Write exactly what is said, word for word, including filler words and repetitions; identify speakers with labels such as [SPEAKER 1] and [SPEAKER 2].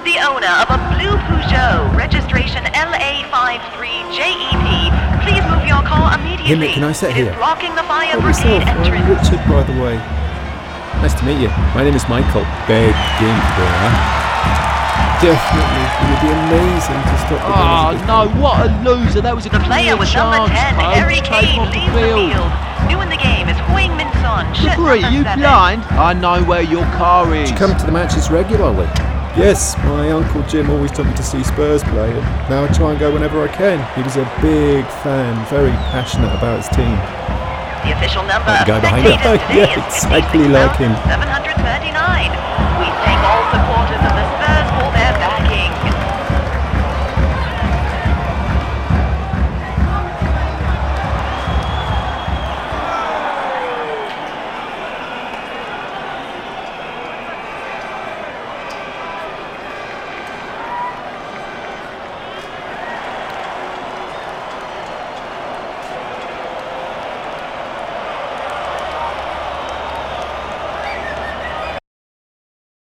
[SPEAKER 1] the owner of a blue Peugeot, registration L A five three J E P, please move your car immediately.
[SPEAKER 2] Himmet, can I sit
[SPEAKER 1] it
[SPEAKER 2] here?
[SPEAKER 1] is blocking the fire
[SPEAKER 2] Help
[SPEAKER 1] brigade
[SPEAKER 2] yourself.
[SPEAKER 1] entrance.
[SPEAKER 2] I'm Richard, by the way. Nice to meet you. My name is Michael. Big game today, huh? Definitely. It would be amazing to stop the
[SPEAKER 3] Oh
[SPEAKER 2] Elizabeth.
[SPEAKER 3] no, what a loser. That was a
[SPEAKER 1] The player
[SPEAKER 3] clear
[SPEAKER 1] with number
[SPEAKER 3] chance,
[SPEAKER 1] ten,
[SPEAKER 3] Coach.
[SPEAKER 1] Harry
[SPEAKER 3] Take
[SPEAKER 1] Kane,
[SPEAKER 3] him off
[SPEAKER 1] leaves
[SPEAKER 3] the
[SPEAKER 1] the
[SPEAKER 3] field.
[SPEAKER 1] field. New in the game is Heung Min Son, shirt
[SPEAKER 3] Great,
[SPEAKER 1] number
[SPEAKER 3] you
[SPEAKER 1] seven.
[SPEAKER 3] blind? I know where your car is.
[SPEAKER 2] Do you come to the matches regularly? Yes, my Uncle Jim always took me to see Spurs play, and now I try and go whenever I can. He was a big fan, very passionate about his team.
[SPEAKER 1] The official number
[SPEAKER 2] The
[SPEAKER 1] of
[SPEAKER 2] guy behind it.
[SPEAKER 1] spectators today
[SPEAKER 2] Yeah,
[SPEAKER 1] is
[SPEAKER 2] exactly like him.
[SPEAKER 1] seven hundred thirty-nine. We thank all supporters of